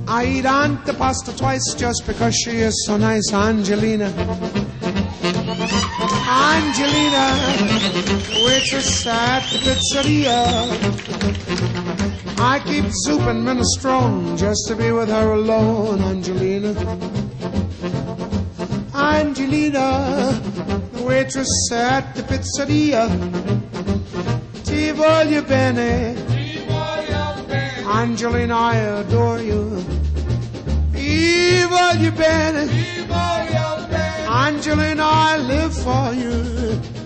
I eat antipasta twice just because she is so nice, Angelina. Angelina, waitress at the pizzeria. I keep soup and minestrone just to be with her alone, Angelina. Angelina, the waitress at the pizzeria. Ti voglio bene, Angelina, I adore you. Ti voglio bene, Angelina, I live for you.